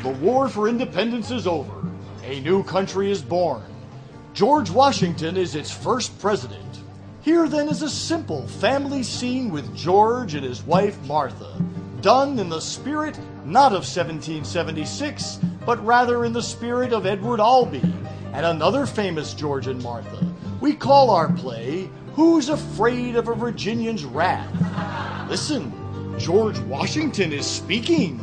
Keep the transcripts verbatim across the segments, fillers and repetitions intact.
The war for independence is over. A new country is born. George Washington is its first president. Here then is a simple family scene with George and his wife Martha, done in the spirit not of seventeen seventy-six, but rather in the spirit of Edward Albee and another famous George and Martha. We call our play, Who's Afraid of a Virginian's Wrath? Listen, George Washington is speaking.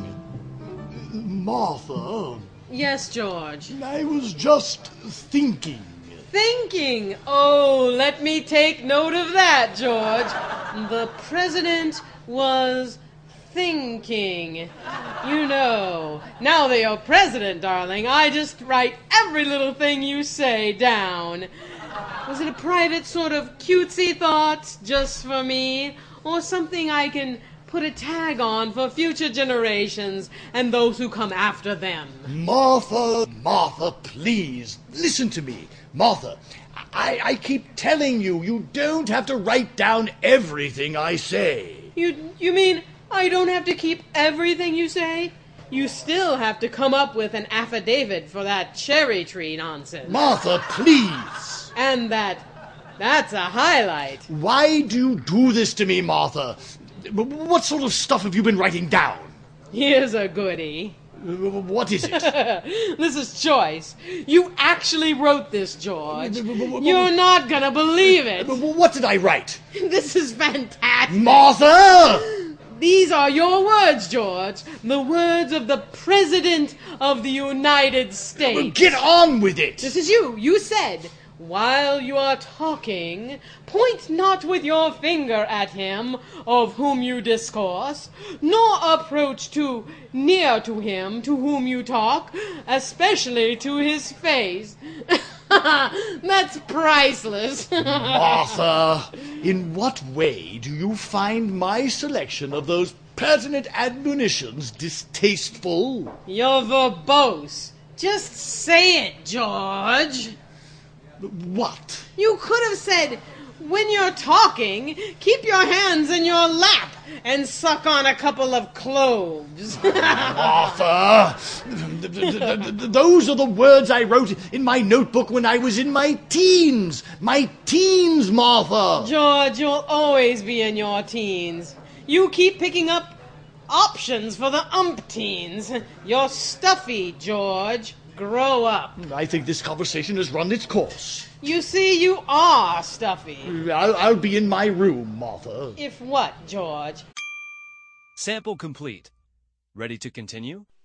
Martha. Yes, George. I was just thinking. Thinking? Oh, let me take note of that, George. The president was thinking. You know, now that you're president, darling, I just write every little thing you say down. Was it a private sort of cutesy thought just for me? Or something I can put a tag on for future generations and those who come after them? Martha, Martha, please, listen to me. Martha, I, I keep telling you, you don't have to write down everything I say. You, you mean I don't have to keep everything you say? You still have to come up with an affidavit for that cherry tree nonsense. Martha, please. And that, that's a highlight. Why do you do this to me, Martha? What sort of stuff have you been writing down? Here's a goodie. What is it? This is choice. You actually wrote this, George. You're not gonna believe it. What did I write? This is fantastic. Martha! These are your words, George. The words of the President of the United States. Get on with it! This is you. You said, while you are talking, point not with your finger at him of whom you discourse, nor approach too near to him to whom you talk, especially to his face. That's priceless. Martha, in what way do you find my selection of those pertinent admonitions distasteful? You're verbose. Just say it, George. What? You could have said, when you're talking, keep your hands in your lap and suck on a couple of cloves. Martha, those are the words I wrote in my notebook when I was in my teens. My teens, Martha. George, you'll always be in your teens. You keep picking up options for the umpteens. You're stuffy, George. Grow up. I think this conversation has run its course. You see, you are stuffy. I'll, I'll be in my room, Martha. If what, George? Sample complete. Ready to continue?